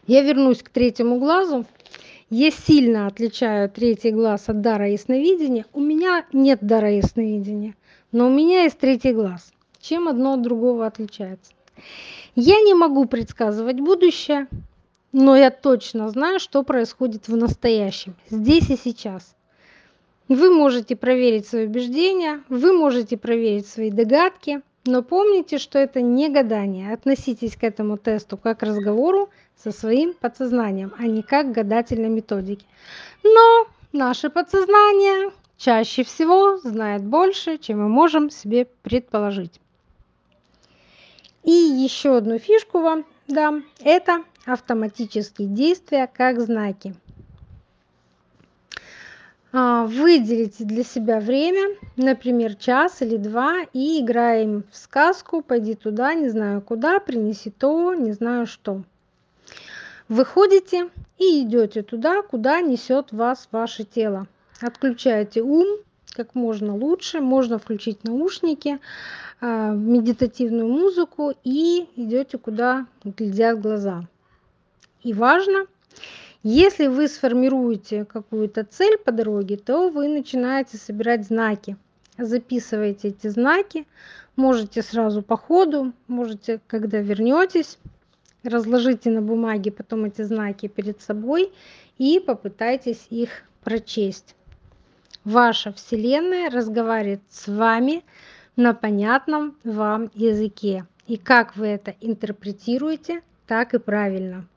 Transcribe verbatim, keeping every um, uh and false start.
Я вернусь к третьему глазу. Я сильно отличаю третий глаз от дара ясновидения. У меня нет дара ясновидения, но у меня есть третий глаз. Чем одно от другого отличается? Я не могу предсказывать будущее, но я точно знаю, что происходит в настоящем, здесь и сейчас. Вы можете проверить свои убеждения, вы можете проверить свои догадки, но помните, что это не гадание. Относитесь к этому тесту как к разговору со своим подсознанием, а не как к гадательной методике. Но наше подсознание чаще всего знает больше, чем мы можем себе предположить. И еще одну фишку вам дам. Это автоматические действия как знаки. Выделите для себя время, например, час или два, и играем в сказку «Пойди туда, не знаю куда, принеси то, не знаю что». Выходите и идете туда, куда несет вас ваше тело. Отключаете ум как можно лучше, можно включить наушники, медитативную музыку и идете, куда глядят глаза. И важно, если вы сформируете какую-то цель по дороге, то вы начинаете собирать знаки. Записываете эти знаки, можете сразу по ходу, можете, когда вернетесь, разложите на бумаге потом эти знаки перед собой и попытайтесь их прочесть. Ваша Вселенная разговаривает с вами на понятном вам языке. И как вы это интерпретируете, так и правильно.